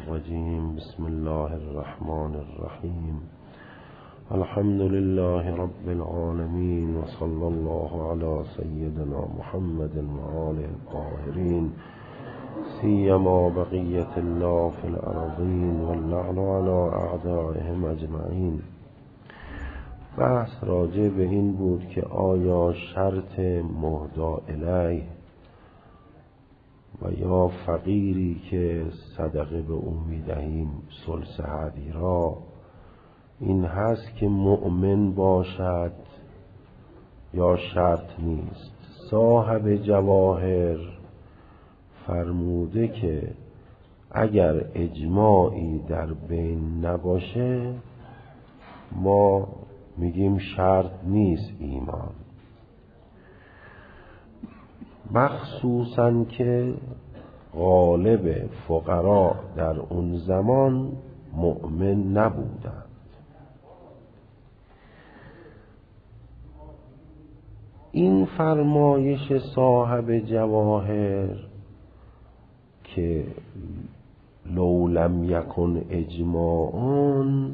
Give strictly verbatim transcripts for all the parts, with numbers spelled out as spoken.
الرجيم بسم الله الرحمن الرحيم الحمد لله رب العالمين وصلى الله على سيدنا محمد وآله الطاهرين سيما بقية الله في الأرضين واللعن على أعدائهم أجمعين. بحث راجع به این بود که آیا شرط مهدا الیه و یا فقیری که صدقه به او میدهیم ثلث هدی را این هست که مؤمن باشد یا شرط نیست. صاحب جواهر فرموده که اگر اجماعی در بین نباشه ما میگیم شرط نیست ایمان، مخصوصاً که غالب فقرا در اون زمان مؤمن نبودند. این فرمایش صاحب جواهر که لو لم یکن اجماعون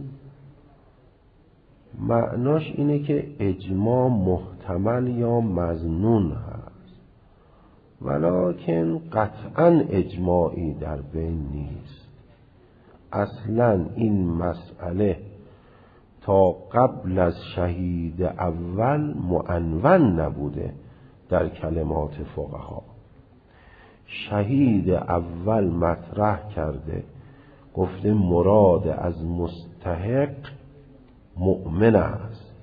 معناش اینه که اجماع محتمل یا مظنون هست، ولکن قطعا اجماعی در بین نیست. اصلا این مسئله تا قبل از شهید اول معنون نبوده در کلمات فقها. شهید اول مطرح کرده گفته مراد از مستحق مؤمن است.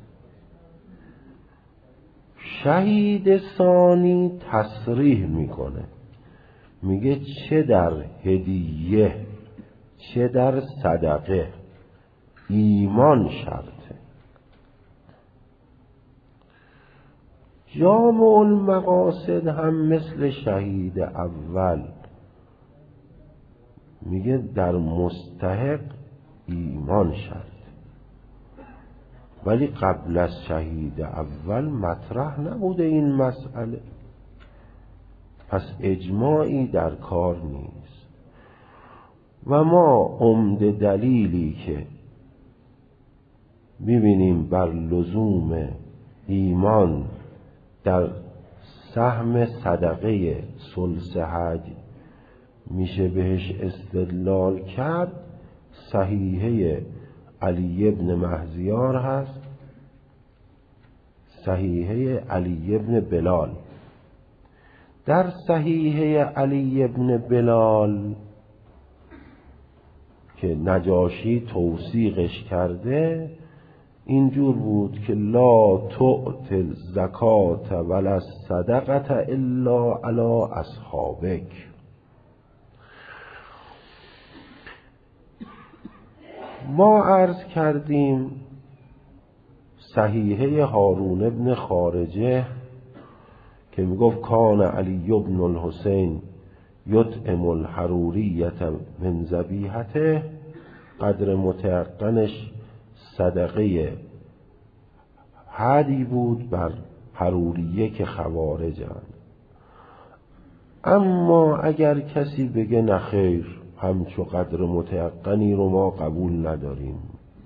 شهید ثانی تصریح میکنه، میگه چه در هدیه چه در صدقه ایمان شرطه. جامع المقاصد هم مثل شهید اول میگه در مستحق ایمان شرطه، ولی قبل از شهید اول مطرح نبوده این مسئله، پس اجماعی در کار نیست. و ما عمده دلیلی که میبینیم بر لزوم ایمان در سهم صدقه ثلث حج میشه بهش استدلال کرد صحیحه علی ابن مهزیار هست، صحیحه علی ابن بلال. در صحیحه علی ابن بلال که نجاشی توثیقش کرده اینجور بود که لا تؤت الزکات ولا الصدقه الا علی اصحابک. ما عرض کردیم صحیحه هارون ابن خارجه که میگفت کان علی ابن الحسین یطعم الحروریة من ذبیحته، قدر متیقنش صدقه هدی بود بر حروریه که خوارجن. اما اگر کسی بگه نخیر همچو قدر متیقنی رو ما قبول نداریم،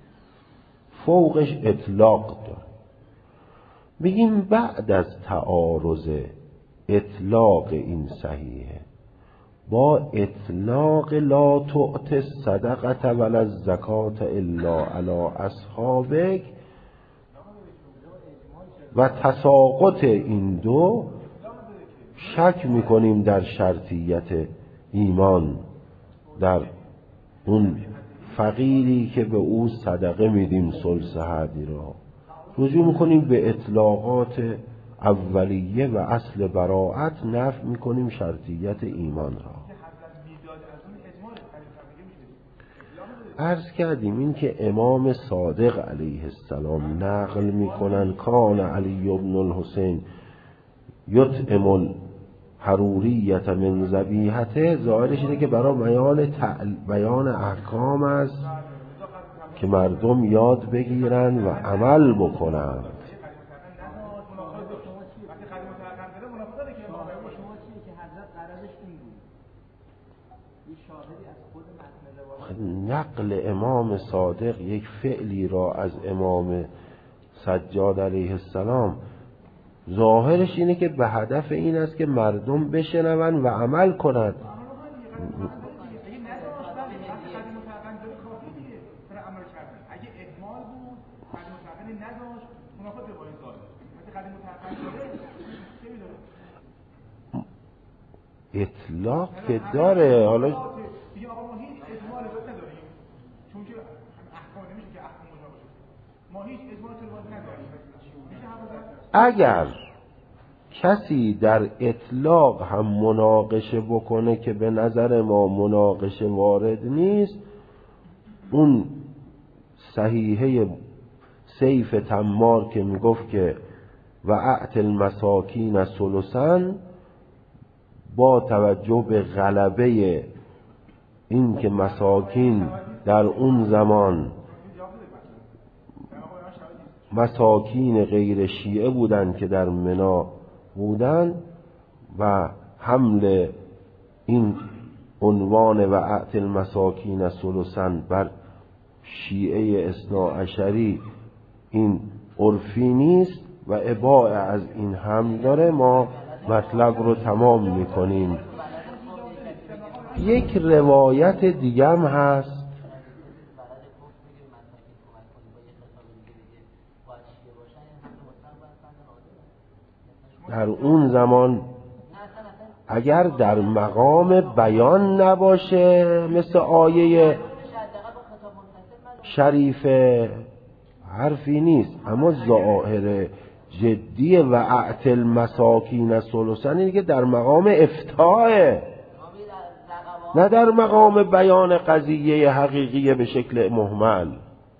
فوقش اطلاق دار، بگیم بعد از تعارض اطلاق این صحیحه با اطلاق لا تؤت الصدقه ولا الزکات الا علی اصحابک و تساقط این دو شک میکنیم در شرطیت ایمان در اون فقیری که به او صدقه میدیم ثلث هدی را. رجوع میکنیم به اطلاقات اولیه و اصل براءت، نفی میکنیم شرطیت ایمان را. عرض کردیم این که امام صادق علیه السلام نقل میکنن کان علی ابن الحسین یطعم حروریت من ذبیحته، ظاهرش اینه که برای بیان تعل... بیان احکام است که مردم یاد بگیرن و عمل بکنن. نقل امام صادق یک فعلی را از امام سجاد علیه السلام ظاهرش اینه که به هدف این است که مردم بشنون و عمل کنند. اطلاق که داره. حالا اگر کسی در اطلاق هم مناقشه بکنه که به نظر ما مناقشه وارد نیست، اون صحیحه سیف تمار که میگفت که و اعت المساکین ثلثاً، با توجه به غلبه این که مساکین در اون زمان مساکین غیر شیعه بودن که در منا بودن و حمل این عنوان و اعت المساکین ثلثاً بر شیعه اثناعشری این عرفی نیست و اباء از این هم داره، ما مطلب رو تمام میکنیم. یک روایت دیگه هم هست در اون زمان اگر در مقام بیان نباشه مثل آیه شریفه حرفی نیست، اما ظاهر جدی و اعت المساکین ثلثاً اینه که در مقام افتاء، نه در مقام بیان قضیه حقیقی به شکل مهمل.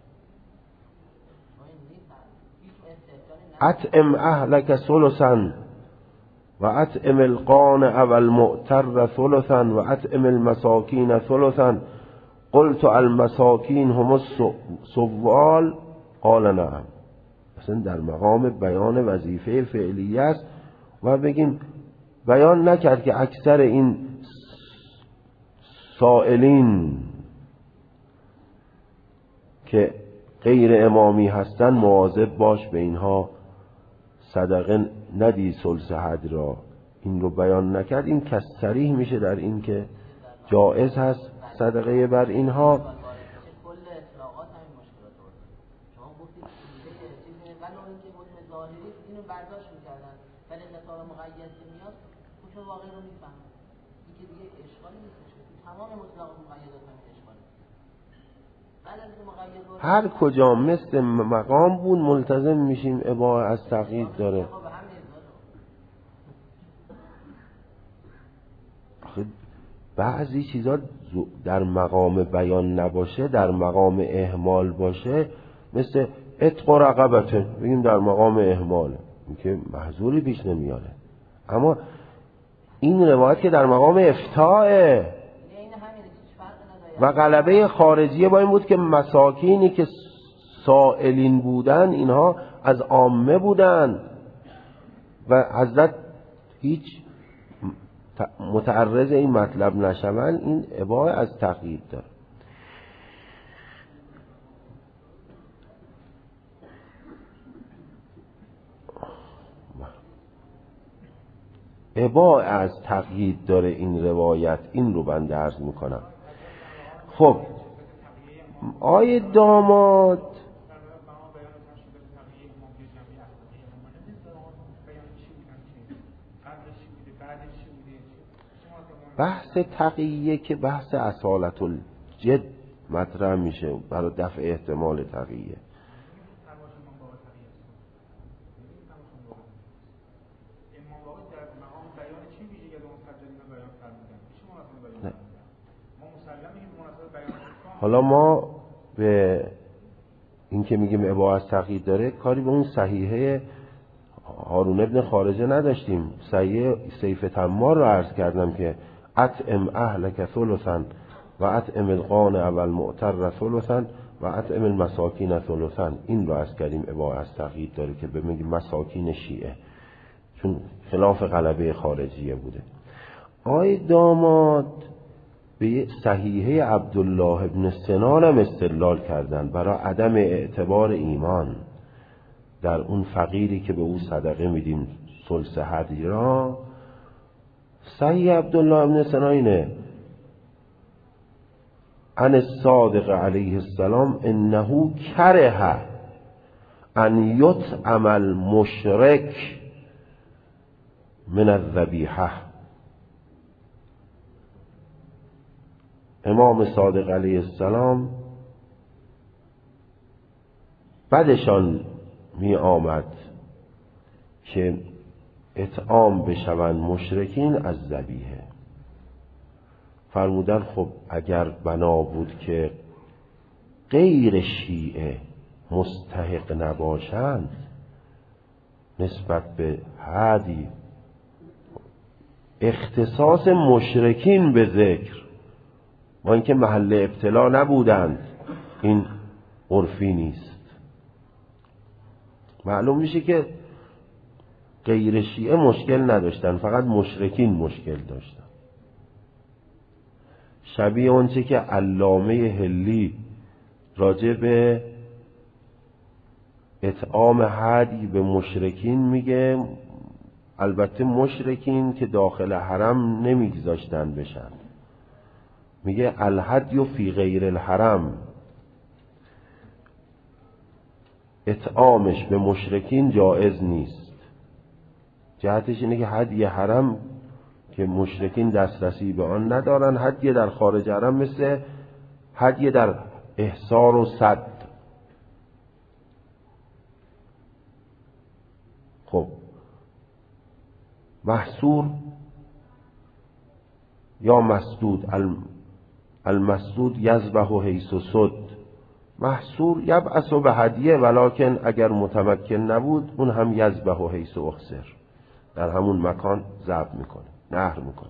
اطعم اهلک ثلثاً و اطعم القانع والمعتر ثلثاً و اطعم المساکین ثلثاً قلت المساکین هم السوال قال نعم. اصلا در مقام بیان وظیفه فعلیه است و بگیم بیان نکرد که اکثر این سائلین که غیر امامی هستن مواظب باش به اینها صدقه ندی ثلث حد را، این رو بیان نکرد. این کس صریح میشه در این که جائز هست صدقه بر اینها. هر کجا مثل مقام بود ملتزم میشیم اباحه از تقیید داره. بعضی چیزا در مقام بیان نباشه، در مقام اهمال باشه، مثل عتق و رقبته، بگیم در مقام اهماله، این که محظوری پیش نمیاره. اما این روایت که در مقام افتاء و غلبه خارجیه با این بود که مساکینی که سائلین بودن اینها از عامه بودن و حضرت هیچ متعرض این مطلب نشون، این اباحه از تقیید داره. اباحه از تقیید داره این روایت، این رو بنده عرض میکنم. خب آیه داماد بحث تقیه که بحث اصالت الجد مطرح میشه برای دفع احتمال تقیه. حالا ما به این که میگیم اباحه از تقیید داره کاری به اون صحیحه هارون ابن خارجه نداشتیم. صحیحه سیف تمار رو عرض کردم که اطعم اهلک ثلثاً و اطعم القانع والمعتر ثلثاً و اطعم المساکین ثلثاً. این رو عرض کردیم اباحه از تقیید داره که بگیم مساکین شیعه، چون خلاف غلبه خارجیه بوده. آی داماد به صحیحه عبدالله ابن سنان هم استدلال کردن برای عدم اعتبار ایمان در اون فقیری که به او صدقه میدیم ثلث هدی را. صحیح عبدالله ابن سنان اینه عن الصادق علیه السلام انه کره ان یطعم المشرک من الذبیحه. امام صادق علیه السلام بعدشان می آمد که اطعام بشوند مشرکین از ذبیحه. فرمودن خب اگر بنا بود که غیر شیعه مستحق نباشند نسبت به هدی اختصاص مشرکین به ذکر با اینکه محل ابتلا نبودند این عرفی نیست. معلوم میشه که غیر شیعه مشکل نداشتن، فقط مشرکین مشکل داشتن. شبیه اونچه که علامه حلی راجع به اطعام هدی به مشرکین میگه، البته مشرکین که داخل حرم نمیگذاشتن بشن، میگه الهدی فی غیر الحرم، اطعامش به مشرکین جایز نیست. جهتش اینه که هدی حرم که مشرکین دسترسی به آن ندارن، هدی در خارج حرم مثل هدی در احصار و صد. خب محصور یا مسدود، المسدود یذبح حیث صد، محصور یبعث به هدیه ولکن اگر متمکن نبود اون هم یذبح حیث اخسر، در همون مکان ذبح میکنه، نحر میکنه.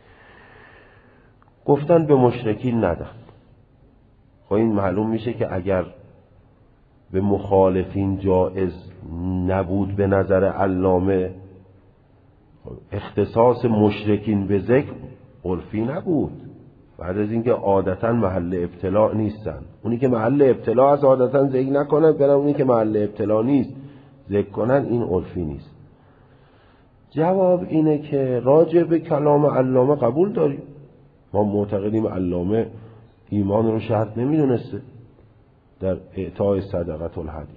گفتن به مشرکین ندن. خب این معلوم میشه که اگر به مخالفین جایز نبود به نظر علامه، اختصاص مشرکین به ذکر عرفی نبود، بعد از اینکه عادتا محل ابتلا نیستن. اونی که محل ابتلا از عادتا ذکر نکنن، برای اونی که محل ابتلا نیست ذکر کنن، این عرفی نیست. جواب اینه که راجع به کلام علامه قبول داریم، ما معتقدیم علامه ایمان رو شرط نمیدونسته در اعطای صدقه الهدی،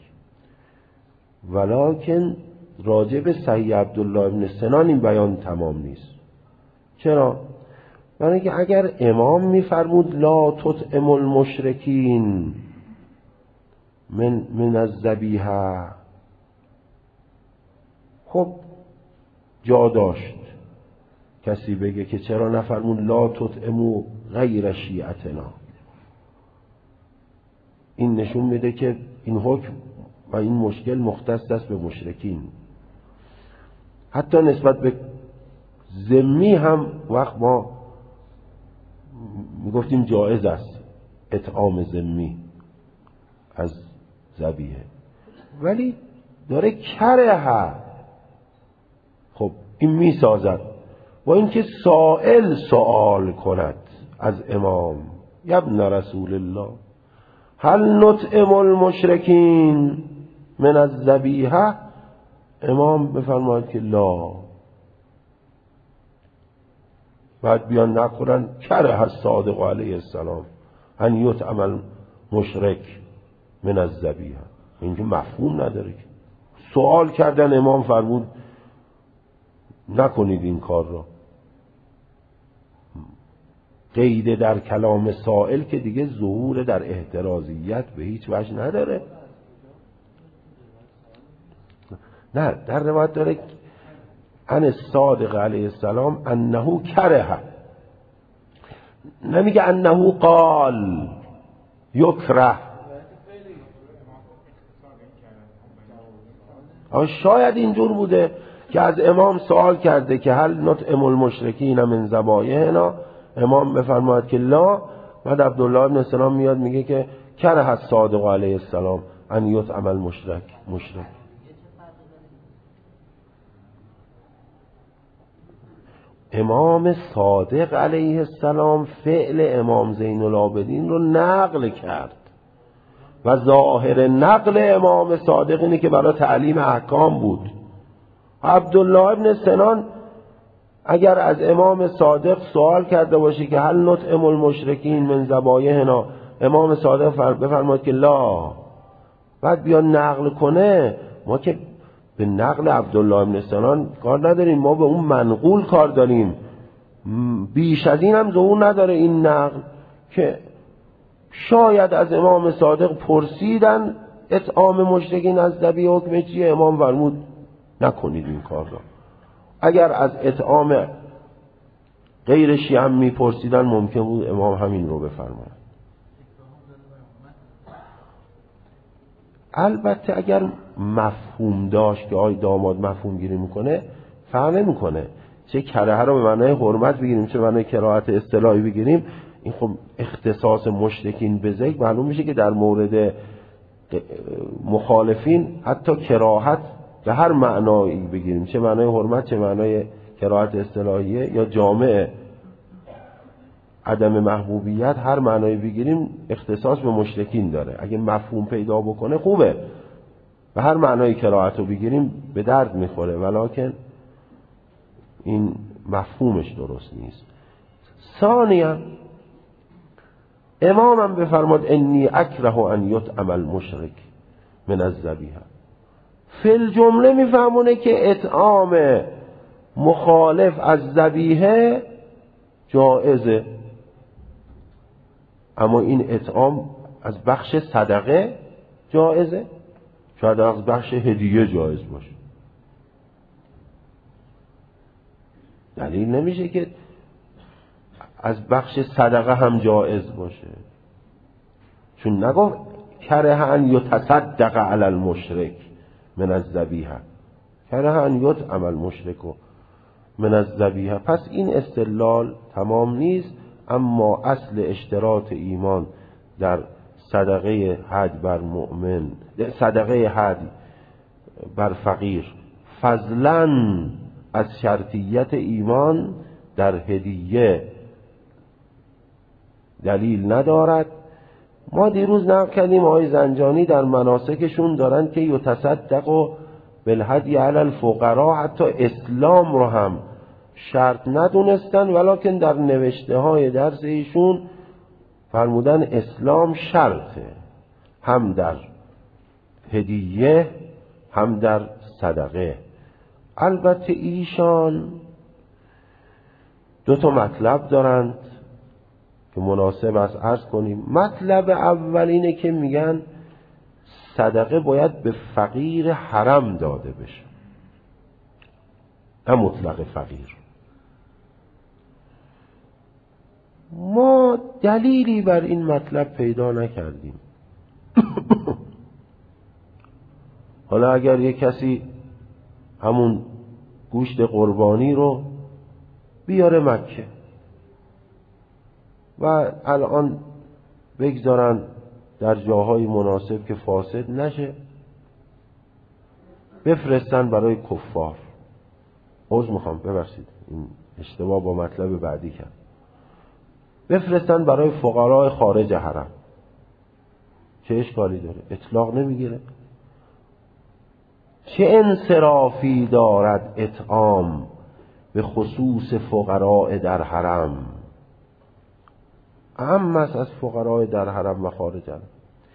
ولکن راجع به صحیح عبدالله ابن سنان این بیان تمام نیست. چرا؟ برای اینکه اگر امام میفرمود لا تطعم المشرکین من من الذبیحه، خب جا داشت کسی بگه که چرا نفرمود لا تطعموا غیر شیعتنا. این نشون میده که این حکم و این مشکل مختص است به مشرکین. حتی نسبت به ذمی هم وقت ما میگفتیم جایز است اطعام ذمی از ذبیحه، ولی داره کره. خب این میسازد با اینکه سائل سوال کند از امام ابن رسول الله هل نطعم المشرکین من الذبیحه، امام بفرماید که لا، بعد بیان نقرن کره الصادق علیه السلام ان یطعم المشرک من الذبیحه. اینکه مفهوم نداره. سوال کردن، امام فرمود نکنید این کار را. قید در کلام سائل که دیگه ظهور در احترازیت به هیچ وجه نداره. نه، در روایت داره ان الصادق علیه السلام انه کره، نمیگه انه قال یکره. شاید اینجور بوده که از امام سوال کرده که هل نطعم المشرکین من ذبایحنا، امام بفرماید که لا، بعد عبدالله ابن سلام میاد میگه که کره الصادق علیه السلام ان یطعم المشرک مشرک. امام صادق علیه السلام فعل امام زین العابدین رو نقل کرد و ظاهر نقل امام صادق اینه که برای تعلیم احکام بود. عبدالله ابن سنان اگر از امام صادق سوال کرده باشه که هل نطعم المشرکین من ذبایحنا، امام صادق بفرماید که لا، بعد بیا نقل کنه. ما که به نقل عبدالله ابن سنان کار نداریم، ما به اون منقول کار داریم. بیش از این هم ظهور نداره این نقل که شاید از امام صادق پرسیدن اطعام مشرکین از ذبیح حکم چیه، امام فرمود نکنید این کار را. اگر از اطعام غیر شیعه هم میپرسیدن ممکن بود امام همین رو بفرماید. البته اگر مفهوم داشت که آی داماد مفهوم گیری میکنه فرق نمیکنه، چه کرهه رو به معنای حرمت بگیریم چه به معنای کراهت اصطلاحی بگیریم، این خب اختصاص مشرکین به ذکر معلوم میشه که در مورد مخالفین حتی کراهت به هر معنایی بگیریم، چه معنای حرمت چه معنای کراهت اصطلاحیه یا جامع عدم محبوبیت، هر معنایی بگیریم اختصاص به مشرکین داره. اگه مفهوم پیدا بکنه خوبه، به هر معنای کراهت رو بگیریم به درد میخوره، ولکن این مفهومش درست نیست. ثانیا امامم بفرماد انی اکره ان یطعم المشرک من الذبیحه، فی الجمله میفهمونه که اطعام مخالف از ذبیحه جائزه، اما این اطعام از بخش صدقه جائزه، شاید از بخش هدیه جایز باشه. دلیل نمیشه که از بخش صدقه هم جایز باشه، چون نگفت کره ان یتصدق علی المشرک من الذبیحه، کره ان یطعم المشرک من الذبیحه. پس این استدلال تمام نیست، اما اصل اشتراط ایمان در صدقه حج بر مؤمن، صدقه حج بر فقیر، فضلاً از شرطیت ایمان در هدیه دلیل ندارد. ما دیروز نقل کردیم آقای زنجانی در مناسکشون دارن که یتصدق و بالهدی علی الفقراء، حتی اسلام رو هم شرط ندونستن، ولکن در نوشته های درس ایشون فرمودن اسلام شرطه، هم در هدیه هم در صدقه. البته ایشان دو تا مطلب دارند که مناسب است عرض کنیم. مطلب اول اینه که میگن صدقه باید به فقیر حرم داده بشه، نه مطلق فقیر. ما دلیلی بر این مطلب پیدا نکردیم. حالا اگر یک کسی همون گوشت قربانی رو بیاره مکه و الان بگذارن در جاهای مناسب که فاسد نشه، بفرستن برای کفار. عذر میخوام ببخشید این اشتباه با مطلب بعدی کرد. بفرستن برای فقرای خارج حرم، چه اشکالی داره؟ اطلاق نمیگیره. چه انصرافی دارد اطعام به خصوص فقراء در حرم؟ اهم است از فقراء در حرم و خارج حرم.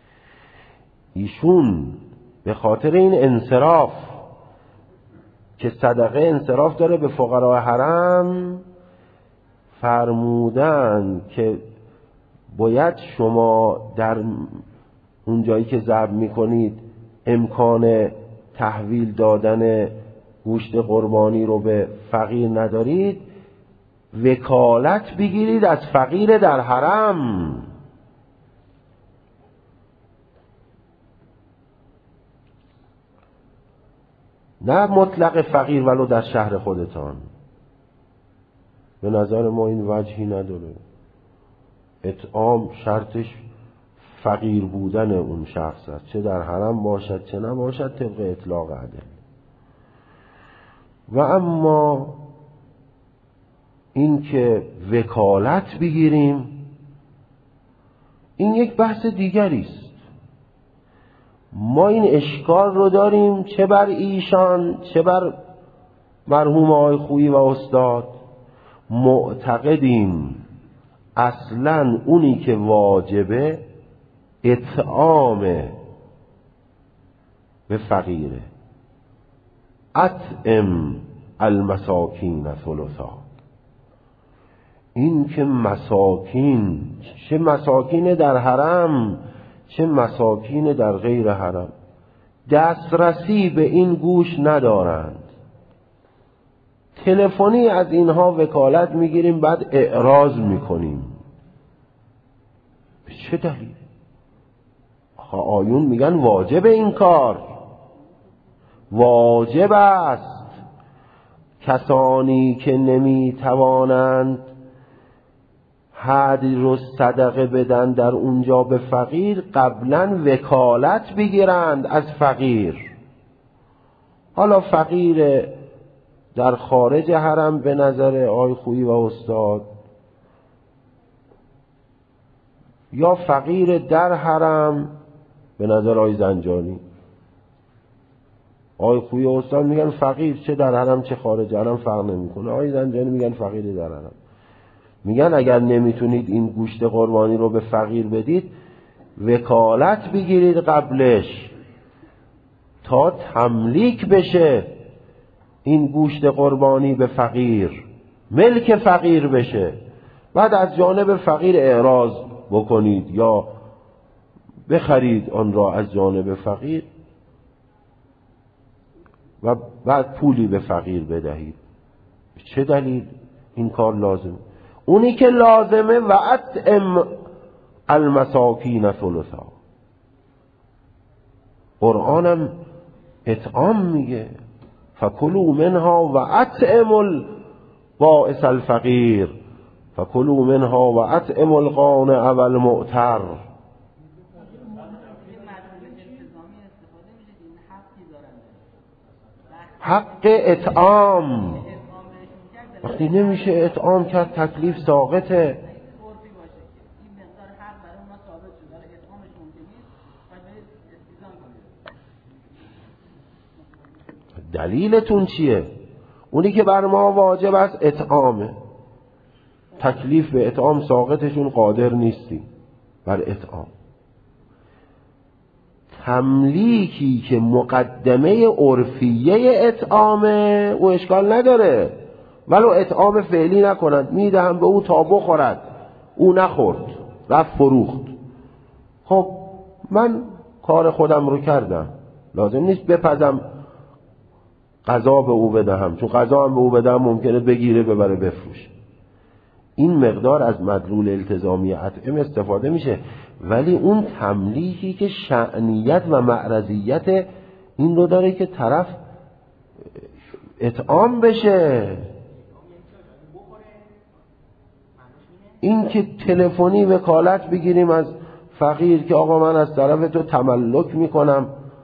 ایشون به خاطر این انصراف که صدقه انصراف داره به فقراء حرم فرمودن که باید شما در اون جایی که ذبح میکنید امکان تحویل دادن گوشت قربانی رو به فقیر ندارید، وکالت بگیرید از فقیر در حرم. نه مطلق فقیر ولو در شهر خودتان. به نظر ما این وجهی نداره. اطعام شرطش فقیر بودن اون شخص است، چه در حرم باشد چه نباشد، طبق اطلاق عدل. و اما این که وکالت بگیریم، این یک بحث دیگری است. ما این اشکال رو داریم چه بر ایشان چه بر مرحوم آقای خویی و استاد، معتقدیم اصلا اونی که واجبه اطعام به فقیره. اطعم المساکین ثلثا. این که مساکین، چه مساکین در حرم چه مساکین در غیر حرم، دسترسی به این گوش ندارند. تلفنی از اینها وکالت میگیریم، بعد اعراض میکنیم. به چه دلیل؟ آیون میگن واجب این کار، واجب است کسانی که نمیتوانند هدی رو صدقه بدن در اونجا به فقیر، قبلا وکالت بگیرند از فقیر. حالا فقیر در خارج حرم به نظر آقای خویی و استاد، یا فقیر در حرم به نظر آقای زنجانی. آقای خویی و استاد میگن فقیر چه در حرم چه خارج حرم فرق نمیکنه. آقای زنجانی میگن فقیر در حرم. میگن اگر نمیتونید این گوشت قربانی رو به فقیر بدید، وکالت بگیرید قبلش تا تملیک بشه این گوشت قربانی به فقیر، ملک فقیر بشه. بعد از جانب فقیر اعراض بکنید یا بخرید آن را از جانب فقیر و بعد پولی به فقیر بدهید. چه دلیل این کار لازم؟ اونی که لازمه و اطعم المساکین ثلثا. قرآنم اطعام میگه فکلوا منها و اطعم البائس الفقیر فکلوا منها و اطعم القانع و المعتر. حق اطعام وقتی نمیشه اطعام کرد تکلیف ساقطه. دلیلتون چیه؟ اونی که بر ما واجب است اطعامه، تکلیف به اطعام ساقطشون قادر نیستی بر اطعام. تملیکی که مقدمه عرفیه اطعامه او اشکال نداره، ولو اطعام فعلی نکنند، میدهم به او تا بخورد، او نخورد رفت فروخت. خب من کار خودم رو کردم، لازم نیست بپزم غذا به او بدهم، چون غذا هم به او بدهم ممکنه بگیره ببره بفروشه. این مقدار از مدلول التزامی اطعام استفاده میشه، ولی اون تملیکی که شأنیت و معرضیت این رو داره که طرف اطعام بشه. این که تلفنی وکالت بگیریم از فقیر که آقا من از طرف تو تملک میکنم،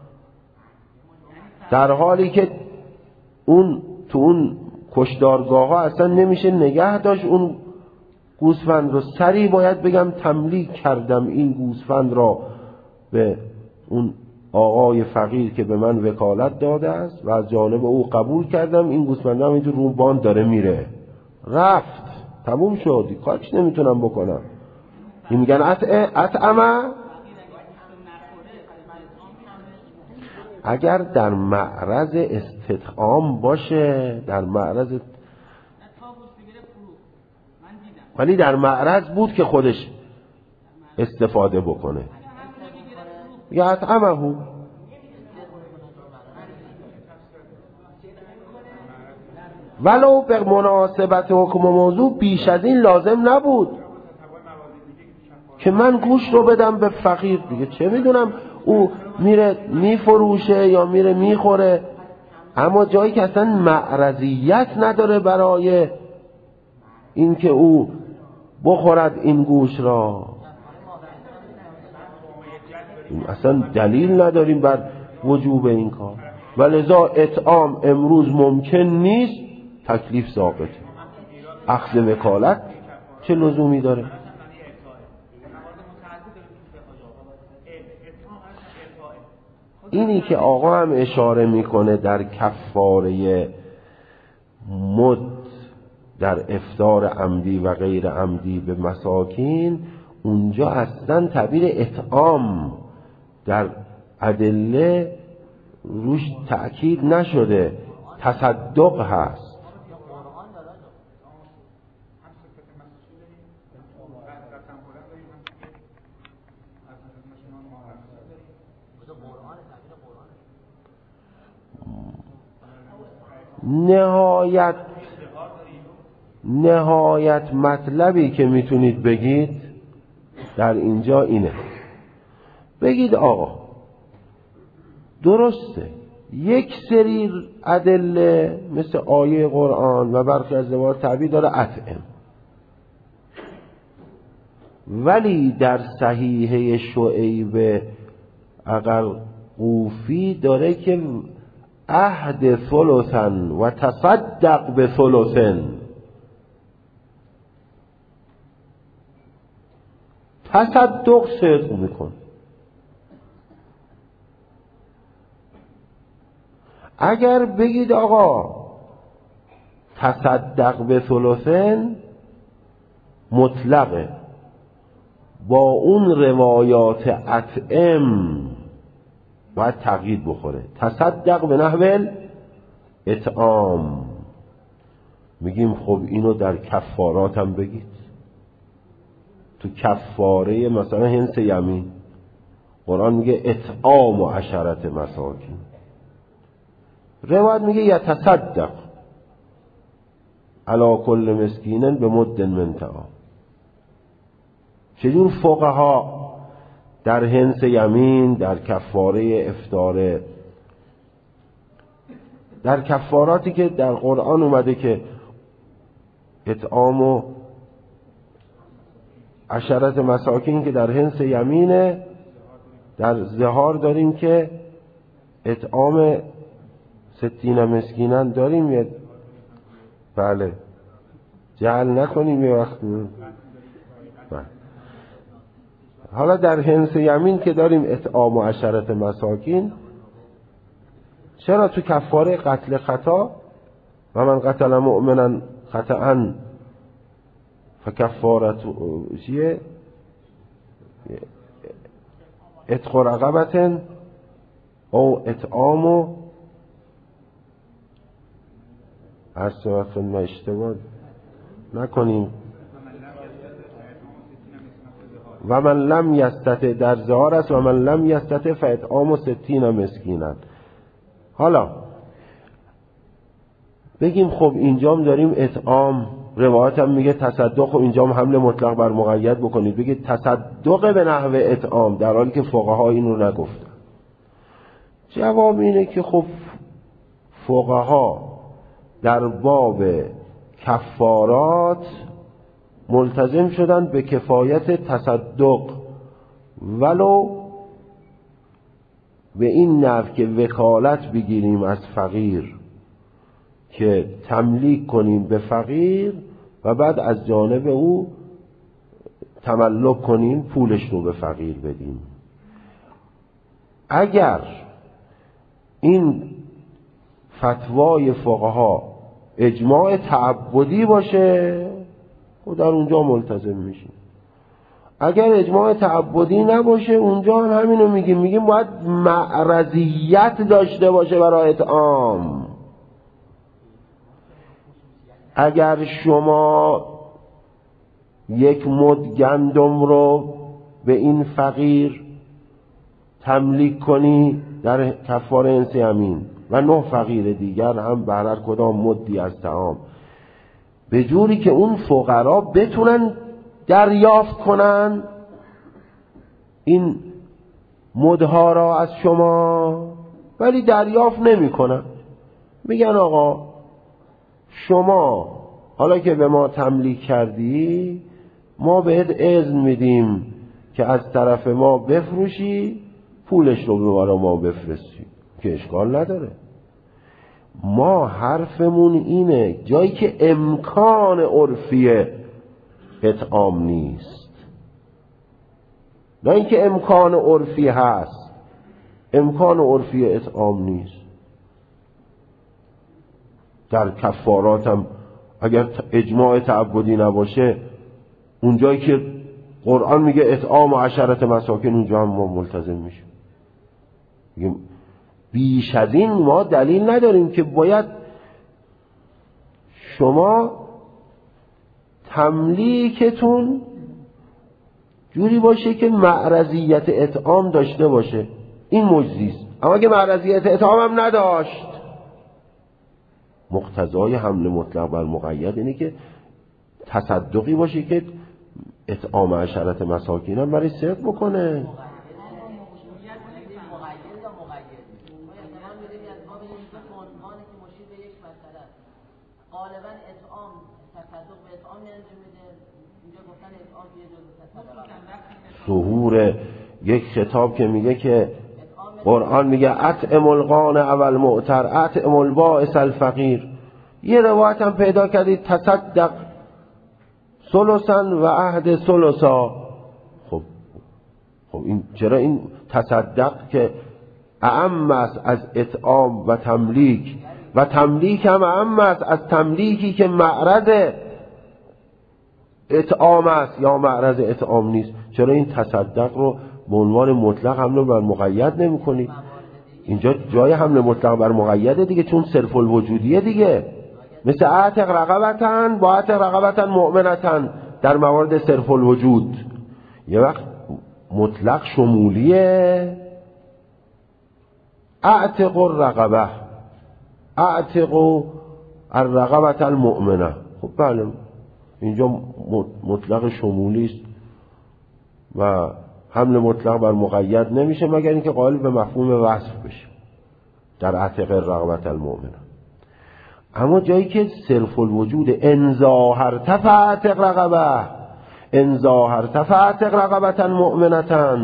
در حالی که اون تو اون کشدارگاه ها اصلا نمیشه نگه داشت اون گوسفند رو. سریع باید بگم تملیک کردم این گوسفند را به اون آقای فقیر که به من وکالت داده است و از جانب او قبول کردم. این گوسفند هم اینجور رو باند داره میره، رفت، تموم شد، کارش نمیتونم بکنم. این میگن اطعمه. اگر در معرض استطعام باشه، در معرض، ولی در معرض بود که خودش استفاده بکنه، یا اطعمه. ولو به مناسبت حکم موضوع بیش از این لازم نبود که من گوشت رو بدم به فقیر. دیگه چه میدونم او میره میفروشه یا میره میخوره، اما جایی که اصلا معرضیت نداره برای اینکه او بخورد این گوشت را، اصلا دلیل نداریم بر وجوب این کار. ولذا اطعام امروز ممکن نیست، تکلیف ثابته. اخذ وکالت چه لزومی داره؟ اینی که آقا هم اشاره میکنه در کفاره مد در افطار عمدی و غیر عمدی به مساکین، اونجا اصلا تعبیر اطعام در ادله روش تأکید نشده، تصدق هست. نهایت نهایت مطلبی که میتونید بگید در اینجا اینه، بگید آقا درسته یک سری ادله مثل آیه قرآن و برخی از روایات تعبیر داره اطعم، ولی در صحیحه شعیب القوفی داره که عهد ثلثا و تصدق به ثلثن. تصدق صدق میکن. اگر بگید آقا تصدق به ثلثن مطلقه، با اون روایات اطعم باید تقیید بخوره، تصدق به نحو اطعام. میگیم خب اینو در کفارات هم بگید. تو کفاره مثلا هنس یمین قرآن میگه اطعام و عشرت مساکین، روایت میگه یتصدق علی کل مسکینن به مد من طعام. چجور فقها در هنس یمین، در کفاره افطار، در کفاراتی که در قرآن اومده که اطعام و عشرت مساکین که در هنس یمینه، در زهار داریم که اطعام ستین مسکینن داریم. یه بله جعل نکنیم یه وقت. بله. حالا در هنس یمین که داریم اطعام و عشرت مساکین، چرا تو کفاره قتل خطا و من قتل مؤمنا خطأ فکفارت چیه اتق رقبة او اطعام و هست وقت ما اشتباه نکنیم و من لم یستطع در زهار است و من لم یستطع فاطعام ستین مسکینا. حالا بگیم خب اینجام داریم اطعام، روایت هم میگه تصدق، و اینجام حمل مطلق بر مقید بکنید بگید تصدق به نحو اطعام، در حالی که فقها این رو نگفتن. جواب اینه که خب فقها در باب کفارات ملتزم شدن به کفایت تصدق، ولو به این نحو که وکالت بگیریم از فقیر که تملیک کنیم به فقیر و بعد از جانب او تملک کنیم پولش رو به فقیر بدیم. اگر این فتوای فقها اجماع تعبدی باشه و در اونجا ملتزم میشیم، اگر اجماع تعبدی نباشه اونجا هم همینو میگیم، میگیم باید معرضیت داشته باشه برای اطعام. اگر شما یک مد گندم رو به این فقیر تملیک کنی در کفاره هنس یمین و نه فقیر دیگر هم بر هر کدام مدی از طعام، به جوری که اون فقرا بتونن دریافت کنن این مدها را از شما، ولی دریافت نمی کنن، میگن آقا شما حالا که به ما تملیک کردی ما بهت اذن میدیم که از طرف ما بفروشی، پولش رو به ما بفرستی، که اشکال نداره. ما حرفمون اینه جایی که امکان عرفی اطعام نیست، نه اینکه امکان عرفی هست، امکان عرفی اطعام نیست. در کفارات هم اگر اجماع تعبدی نباشه، اونجایی که قرآن میگه اطعام و عشرت مساکین، اونجا هم ما ملتزم میشیم. بیش از این ما دلیل نداریم که باید شما تملیکتون جوری باشه که معرضیت اطعام داشته باشه. این مجزیست. اما اگه معرضیت اطعام هم نداشت، مقتضای حمل مطلق بر مقید اینه که تصدقی باشه که اطعام عشرت مساکین هم برای صدق بکنه. ظهور یک خطاب که میگه که قرآن میگه اطعم القانع والمعتر اطعم البائس الفقیر، یه روایت هم پیدا کردید تصدق ثلثا و عهد ثلثا. خب خب این چرا این تصدق که اعم است از اطعام و تملیک، و تملیک هم اعم است از تملیکی که معرض اطعام است یا معرض اطعام نیست، چرا این تصدق رو به عنوان مطلق حمل بر مقید نمی کنید؟ اینجا جای حمل مطلق بر مقیده دیگه، چون صرف الوجودیه دیگه، مثل اعتق رقبتن با اعتق رقبتن مؤمنتن در موارد صرف الوجود. یه وقت مطلق شمولیه، اعتق الرقبه اعتق الرقبه المؤمنه. خب بله اینجا مطلق شمولی است و حمل مطلق بر مقید نمیشه مگر اینکه قائل به مفهوم وصف بشه در اعتق الرقبه المؤمنه. اما جایی که صرف الوجود ان ظاهرت فاعتق رقبه ان ظاهرت فاعتق رقبه مؤمنه،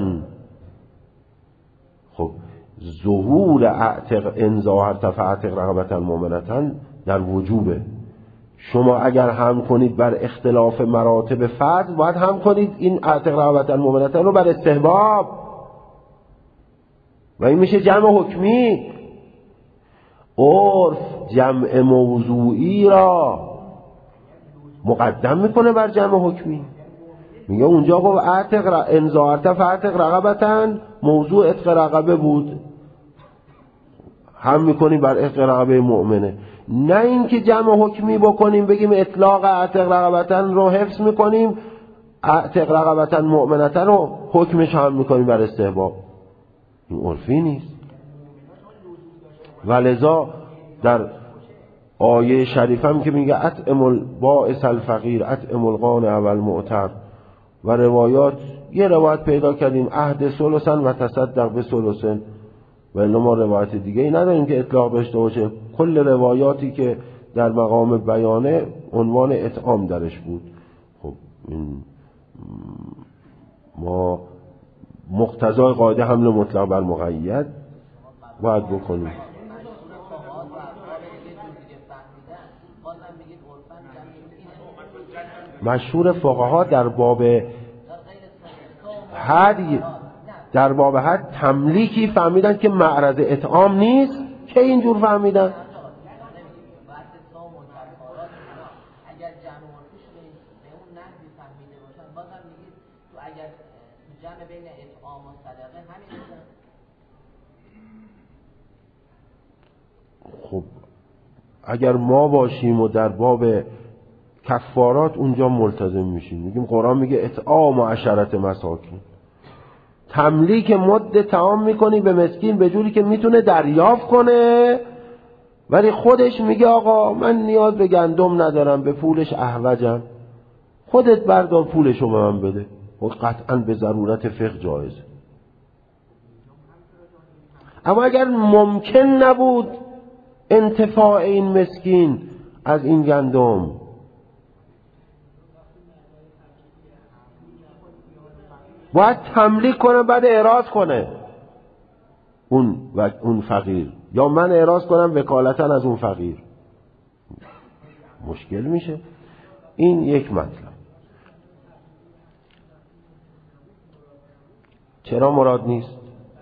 خب ظهور اعتق ان ظاهرت فاعتق رقبه مؤمنه در وجوبه. شما اگر هم کنید بر اختلاف مراتب فرض، باید هم کنید این اعتق رقبه مؤمنه رو بر استحباب، و این میشه جمع حکمی. عرف جمع موضوعی را مقدم میکنه بر جمع حکمی. میگه اونجا گفت اعتق ان ظاهرت فاعتق رقبه، موضوع عتق رقبه بود، هم میکنیم بر عتق رقبه مؤمنه. نه اینکه جمع حکمی بکنیم بگیم اطلاق اعتق رقبه رو حفظ میکنیم، اعتق رقبه مؤمنه رو حکمش هم میکنیم بر استحباب. این عرفی نیست. ولذا در آیه شریف هم که میگه اطعم البائس الفقیر اطعم القانع والمعتر، و روایات یه روایت پیدا کردیم عهد ثلثن و تصدق به ثلثن، ولی ما روایت دیگه ای نداریم که اطلاق داشته باشه. کل روایاتی که در مقام بیانه عنوان اطعام درش بود. خب این ما مقتضای قاعده حمل مطلق بر مقید باید بکنیم. مشهور فقها در باب حد در باب حد تملیکی فهمیدن که معرض اطعام نیست. که اینجور فهمیدن؟ خب اگر ما باشیم و در باب کفارات اونجا ملتزم میشیم، میگیم قرآن میگه اطعام و عشرت مساکین، تملیک مد طعام میکنی به مسکین به جوری که میتونه دریافت کنه، ولی خودش میگه آقا من نیاز به گندم ندارم، به پولش احوجم، خودت بردار پولشو به من بده. و قطعا به ضرورت فقه جایزه. اما اگر ممکن نبود انتفاع این مسکین از این گندم، باید تملیک کنه بعد اعراض کنه اون و اون فقیر یا من اعراض کنم وکالتا از اون فقیر، مشکل میشه. این یک مطلب. چرا مراد نیست؟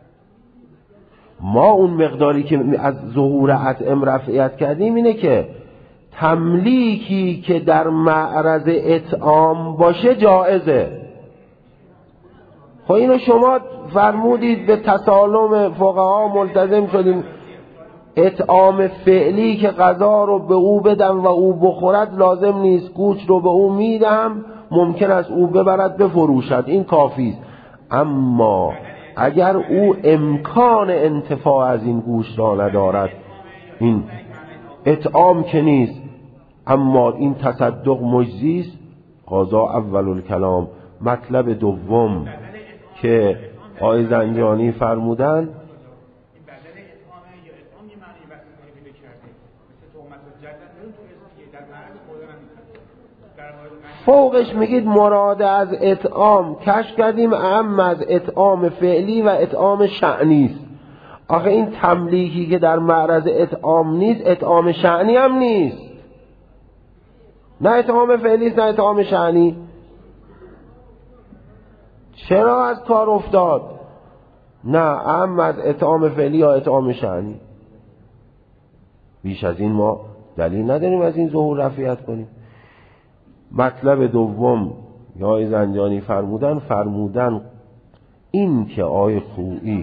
ما اون مقداری که از ظهور اطعم رفعیت کردیم اینه که تملیکی که در معرض اطعام باشه جائزه. خب اینو شما فرمودید به تسالم فقها ملتزم شدیم اطعام فعلی که غذا رو به او بدم و او بخورد لازم نیست، گوشت رو به او میدم ممکن است او ببرد بفروشد، این کافی است. اما اگر او امکان انتفاع از این گوشت را ندارد، این اطعام که نیست اما این تصدق مجزی است. قضا اول الکلام. مطلب دوم که آقای زنجانی فرمودن فوقش میگید مراد از اطعام کشف کردیم اهم از اطعام فعلی و اطعام شأنی است. آخه این تملیکی که در معرض اطعام نیست اطعام شأنی هم نیست، نه اطعام فعلی است نه اطعام شأنی. چرا از کار افتاد؟ نه اهم از اطعام فعلی یا اطعام شأنی. بیش از این ما دلیل نداریم از این ظهور رفعیت کنیم. مطلب دوم یا آقای زنجانی فرمودن فرمودن این که آقای خویی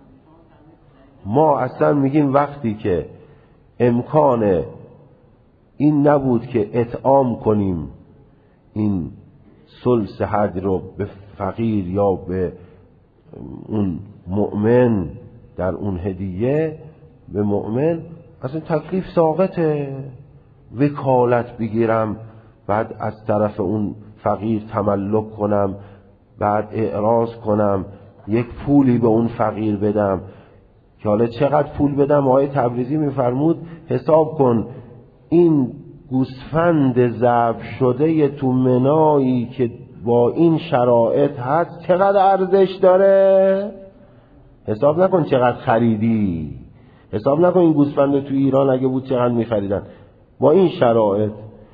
ما اصلا میگیم وقتی که امکان این نبود که اطعام کنیم این ثلث حج رو به فقیر یا به اون مؤمن در اون هدیه به مؤمن، اصلا تکلیف ساقطه. وکالت بگیرم بعد از طرف اون فقیر تملک کنم، بعد اعراض کنم، یک پولی به اون فقیر بدم که حالا چقدر پول بدم. آقای تبریزی میفرمود حساب کن این گوسفند ذبح شده تو منایی که با این شرایط هست چقدر ارزش داره. حساب نکن چقدر خریدی، حساب نکن این گوسفند تو ایران اگه بود چقدر میخریدن. با این شرایط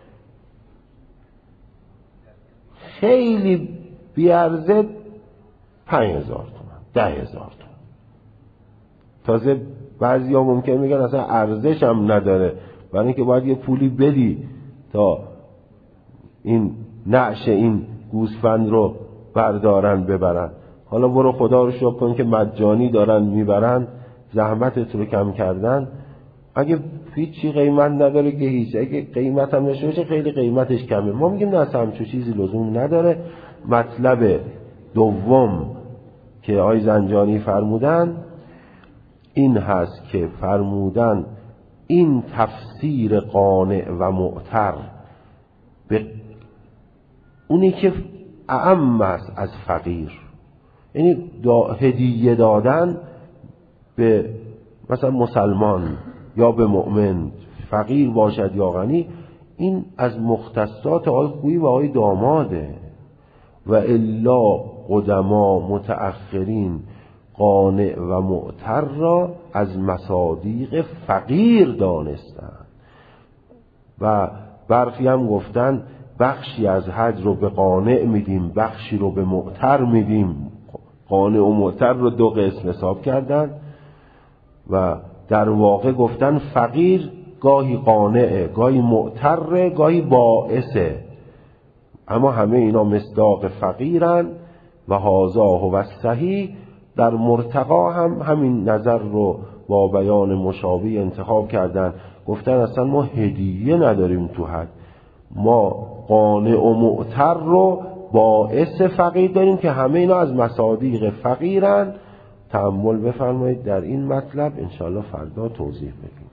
خیلی بیارزه پنج هزار تومن، ده هزار تومن. تازه بعضی ها ممکن میگن اصلا ارزش هم نداره، برای اینکه باید یه پولی بدی تا این نعش این گوسفند رو بردارن ببرن. حالا برو خدا رو شکر کن که مجانی دارن میبرن، زحمتت رو کم کردن. اگه هیچی قیمت نداره که هیچ، اگه قیمت هم نشه باشه خیلی قیمتش کمه. ما میگیم نه اصلا همچون چیزی لزوم نداره. مطلب دوم که آقای زنجانی فرمودن این هست که فرمودن این تفسیر قانع و معتر به اونی که اعم است از فقیر، یعنی دا هدیه دادن به مثلا مسلمان یا به مؤمن، فقیر باشد یا غنی، این از مختصات آقای خویی و آقای داماده. و الا قدما متأخرین قانع و معتر را از مصادیق فقیر دانستند و برخی هم گفتن بخشی از حج رو به قانع میدیم بخشی رو به معتر میدیم. قانع و معتر رو دو قسم حساب کردن و در واقع گفتن فقیر گاهی قانعه، گاهی معتره، گاهی باعثه، اما همه اینا مصداق فقیرن. و هذا هو الصحیح. در مرتقا هم همین نظر رو با بیان مشابه انتخاب کردن، گفتن اصلا ما هدیه نداریم تو حج، ما قانع و معتر رو باعث فقیر داریم که همه اینا از مصادیق فقیرن. تأمل بفرمایید در این مطلب، انشاءالله فردا توضیح بدیم.